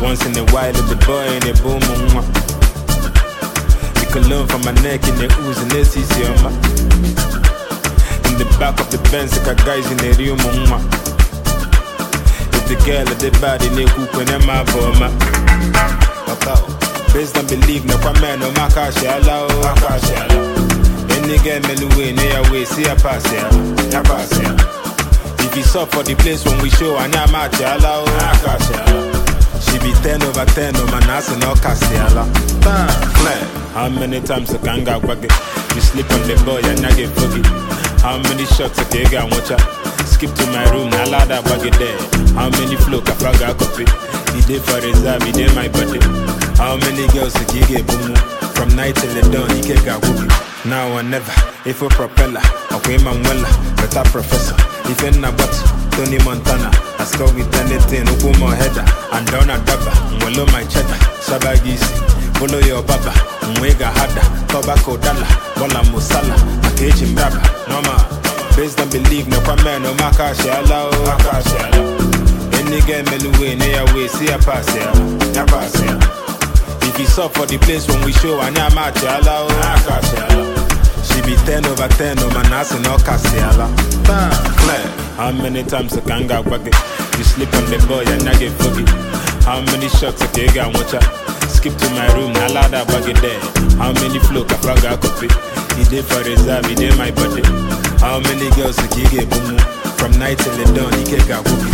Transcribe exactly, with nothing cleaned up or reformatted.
Once in a while, the boy in the boom. You can learn from my neck in the ooze and this is your ma. In the back of the Benz, like guys in the room. If the girl at the body, they cook when I'm a bomber. Based on belief, no man, no makashi allow. Any girl, me way, near way, see a pass here. If you saw for the place when we show, and I'm at allow. She be ten over ten, no man, that's no Castiala. How many times I can go back? You sleep on the boy and I get foggy. How many shots I take and watch out? Skip to my room, I lie that bag there. How many flow I forgot copy? He did for reserve, he did my body. How many girls he get boom? From night till the dawn, he can't get whoopee. Now or never, if a propeller, okay, Manuela, but a professor. If in a butt, Tony Montana, I score with anything, open my header, and down a dabba, wallow my cheddar, Shabagisi, follow your baba, Mwega Hada, Tobacco Dalla, Bola Musala, a cage in Braba, no ma. Based on belief, no man, no makashi allow. Any girl, me near way, see a pass here, a pass here. If you saw for the place when we show, and I'm at allow. She be ten over ten, no man, that's no Castiala. How many times I can go back? You sleep on the boy and I get foggy. How many shots I take and watch out? Skip to my room, I lie that bag there. How many flow I forgot copy? He did for reserve, he did my body. How many girls he get boom? From night till the dawn, he can't get whoopee.